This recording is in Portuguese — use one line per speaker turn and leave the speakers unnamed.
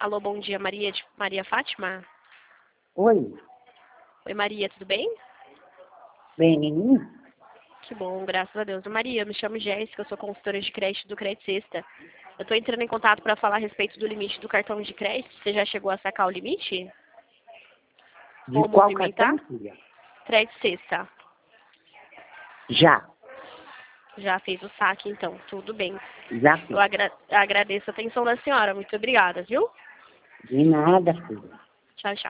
Alô, bom dia, Maria Fátima?
Oi,
Oi, Maria, tudo bem?
bem, menina?
Que bom, graças a Deus. Maria, eu me chamo Jéssica, eu sou consultora de crédito do Crédito Sexta. Eu estou entrando em contato para falar a respeito do limite do cartão de crédito. Você já chegou a sacar o limite?
De
Ou
qual
movimentar?
cartão, filha?
Crédito Sexta.
Já,
Já fez o saque, então. Tudo bem.
já
Eu
fiz.
agradeço a atenção da senhora. Muito obrigada, viu?
De nada, filha.
Tchau, tchau.